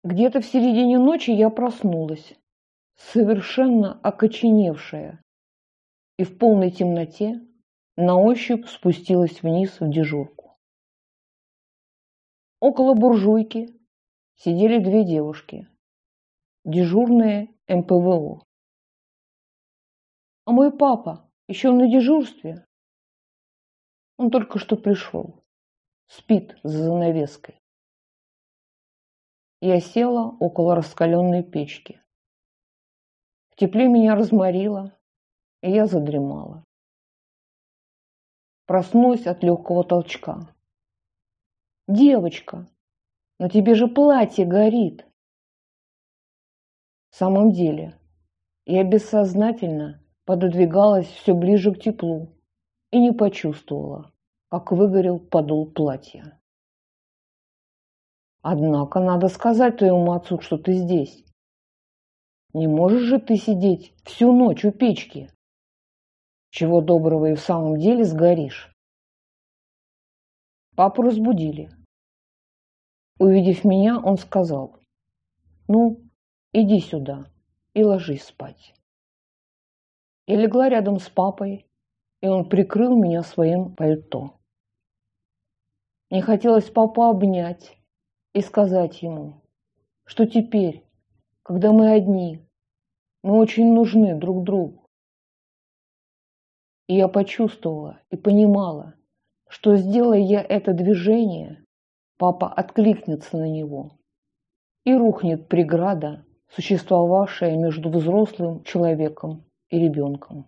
Где-то в середине ночи я проснулась, совершенно окоченевшая, и в полной темноте на ощупь спустилась вниз в дежурку. Около буржуйки сидели две девушки, дежурные МПВО. А мой папа еще на дежурстве. Он только что пришел, спит за занавеской. Я села около раскаленной печки. В тепле меня разморило, и я задремала. Проснулась от легкого толчка. «Девочка, на тебе же платье горит!» В самом деле, я бессознательно пододвигалась все ближе к теплу и не почувствовала, как выгорел подол платья. Однако надо сказать твоему отцу, что ты здесь. Не можешь же ты сидеть всю ночь у печки. Чего доброго и в самом деле сгоришь. Папу разбудили. Увидев меня, он сказал: «Ну, иди сюда и ложись спать». Я легла рядом с папой, и он прикрыл меня своим пальто. Мне хотелось папу обнять и сказать ему, что теперь, когда мы одни, мы очень нужны друг другу. И я почувствовала и понимала, что, сделая я это движение, папа откликнется на него, и рухнет преграда, существовавшая между взрослым человеком и ребенком.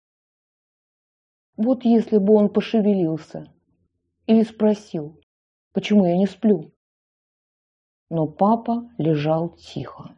Вот если бы он пошевелился или спросил, почему я не сплю. Но папа лежал тихо.